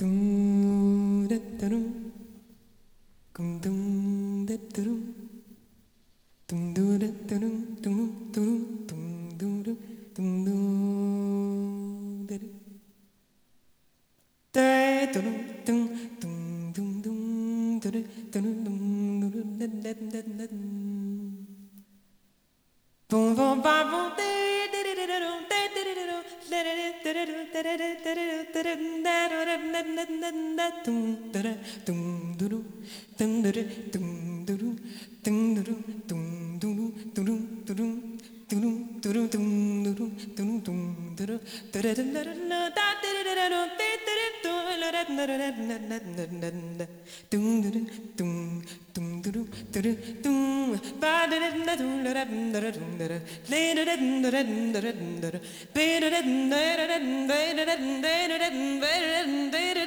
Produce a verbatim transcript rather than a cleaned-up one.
Tum da dum, kum dum da dum, tum do da dum, tum dum tum dum dum tum dum da da dum dum dum dum dum da dum dum dum da da da da boom boom ba boom da da da da da da